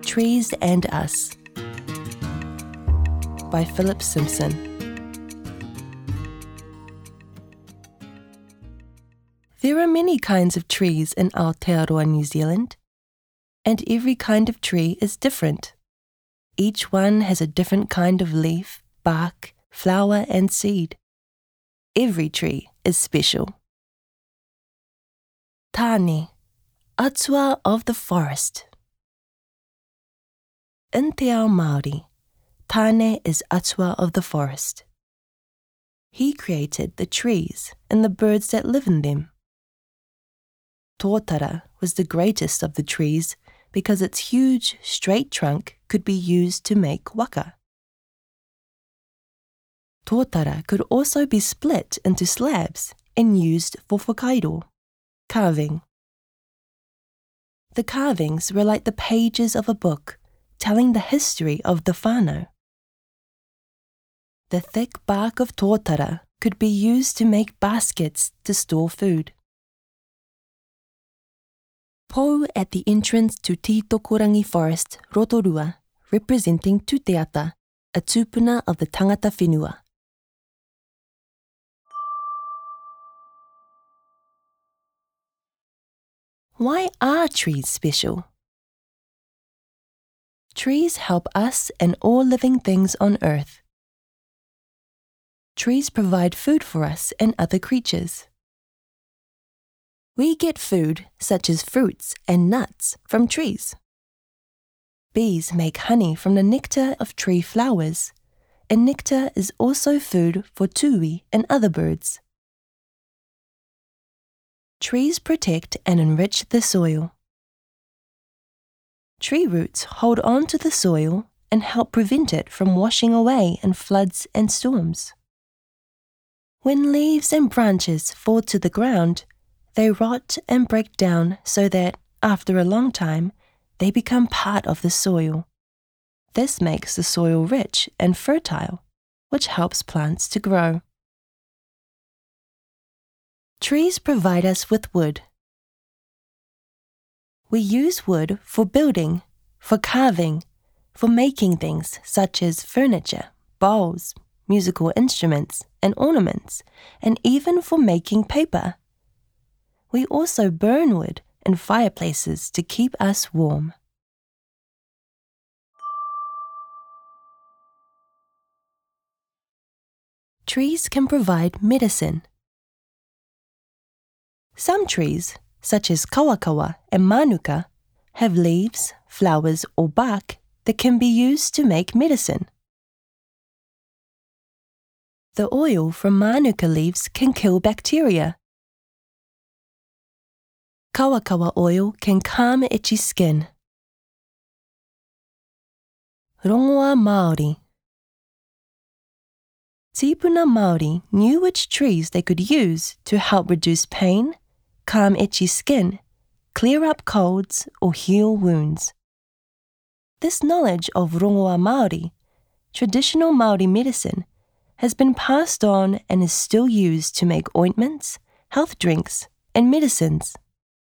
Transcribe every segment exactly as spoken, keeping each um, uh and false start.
Trees and Us by Philip Simpson. There are many kinds of trees in Aotearoa, New Zealand, and every kind of tree is different. Each one has a different kind of leaf, bark, flower and seed. Every tree is special. Tāne, Atua of the forest. In te ao Māori, Tāne is Atua of the forest. He created the trees and the birds that live in them. Tōtara was the greatest of the trees because its huge, straight trunk could be used to make waka. Tōtara could also be split into slabs and used for whakairo, carving. The carvings were like the pages of a book telling the history of the whānau. The thick bark of tōtara could be used to make baskets to store food. Pou at the entrance to Titokorangi Forest, Rotorua, representing Tuteata, a tupuna of the tangata whenua. Why are trees special? Trees help us and all living things on Earth. Trees provide food for us and other creatures. We get food, such as fruits and nuts, from trees. Bees make honey from the nectar of tree flowers, and nectar is also food for tui and other birds. Trees protect and enrich the soil. Tree roots hold on to the soil and help prevent it from washing away in floods and storms. When leaves and branches fall to the ground, they rot and break down so that, after a long time, they become part of the soil. This makes the soil rich and fertile, which helps plants to grow. Trees provide us with wood. We use wood for building, for carving, for making things such as furniture, bowls, musical instruments, and ornaments, and even for making paper. We also burn wood in fireplaces to keep us warm. Trees can provide medicine. Some trees, such as kawakawa and manuka, have leaves, flowers, or bark that can be used to make medicine. The oil from manuka leaves can kill bacteria. Kawakawa oil can calm itchy skin. Rongoa Māori. Tipuna Māori knew which trees they could use to help reduce pain, calm itchy skin, clear up colds, or heal wounds. This knowledge of Rongoa Māori, traditional Māori medicine, has been passed on and is still used to make ointments, health drinks, and medicines.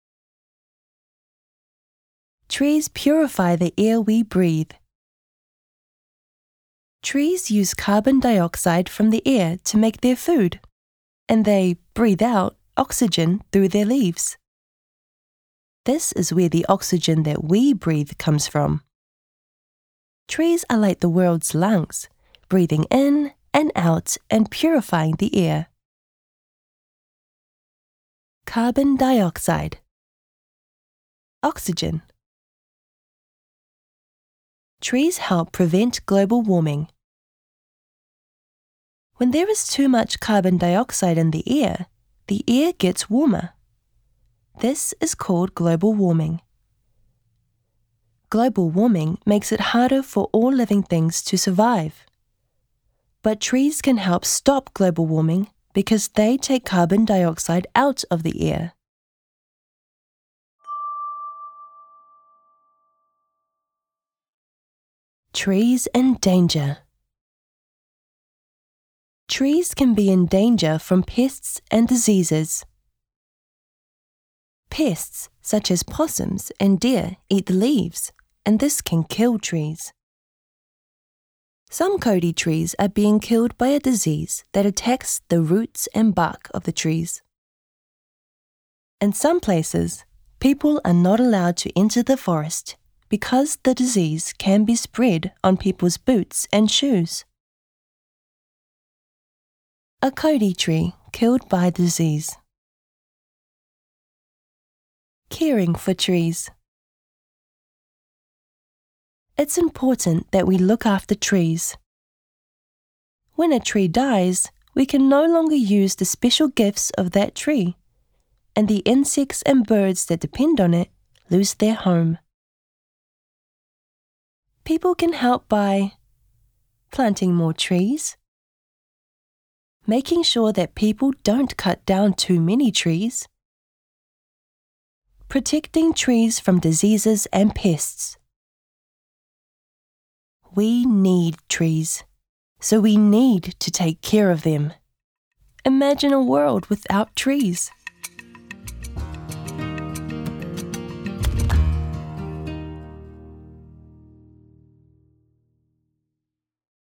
Trees purify the air we breathe. Trees use carbon dioxide from the air to make their food, and they breathe out oxygen through their leaves. This is where the oxygen that we breathe comes from. Trees are like the world's lungs, breathing in and out and purifying the air. Carbon dioxide. Oxygen. Trees help prevent global warming. When there is too much carbon dioxide in the air, the air gets warmer. This is called global warming. Global warming makes it harder for all living things to survive. But trees can help stop global warming because they take carbon dioxide out of the air. Trees in danger. Trees can be in danger from pests and diseases. Pests, such as possums and deer, eat the leaves, and this can kill trees. Some kauri trees are being killed by a disease that attacks the roots and bark of the trees. In some places, people are not allowed to enter the forest because the disease can be spread on people's boots and shoes. A kauri tree killed by disease. Caring for trees. It's important that we look after trees. When a tree dies, we can no longer use the special gifts of that tree, and the insects and birds that depend on it lose their home. People can help by planting more trees, making sure that people don't cut down too many trees, protecting trees from diseases and pests. We need trees, so we need to take care of them. Imagine a world without trees.